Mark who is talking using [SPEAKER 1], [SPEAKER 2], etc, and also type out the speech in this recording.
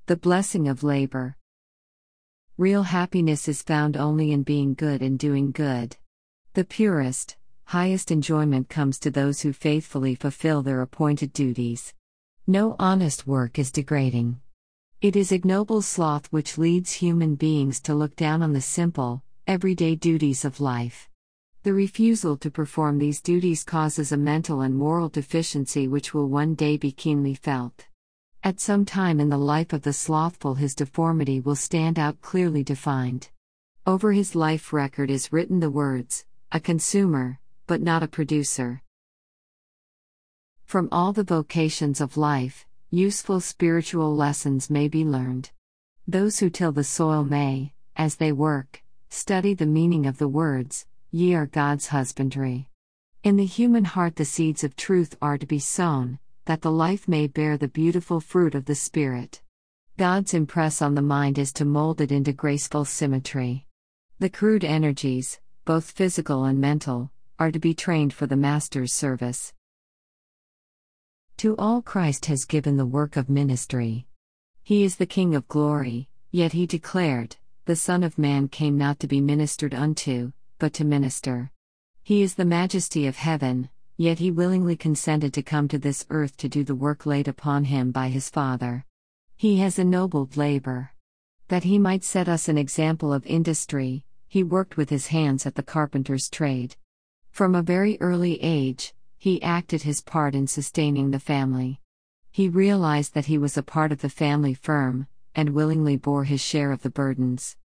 [SPEAKER 1] The blessing of labor. Real happiness is found only in being good and doing good. The purest, highest enjoyment comes to those who faithfully fulfill their appointed duties. No honest work is degrading. It is ignoble sloth which leads human beings to look down on the simple, everyday duties of life. The refusal to perform these duties causes a mental and moral deficiency which will one day be keenly felt. At some time in the life of the slothful, his deformity will stand out clearly defined. Over his life record is written the words, "A consumer, but not a producer." From all the vocations of life, useful spiritual lessons may be learned. Those who till the soil may, as they work, study the meaning of the words, "Ye are God's husbandry." In the human heart the seeds of truth are to be sown, that the life may bear the beautiful fruit of the Spirit. God's impress on the mind is to mold it into graceful symmetry. The crude energies, both physical and mental, are to be trained for the Master's service. To all Christ has given the work of ministry. He is the King of glory, yet he declared, "The Son of Man came not to be ministered unto, but to minister." He is the majesty of heaven, yet he willingly consented to come to this earth to do the work laid upon him by his Father. He has ennobled labor. That he might set us an example of industry, he worked with his hands at the carpenter's trade. From a very early age, he acted his part in sustaining the family. He realized that he was a part of the family firm, and willingly bore his share of the burdens.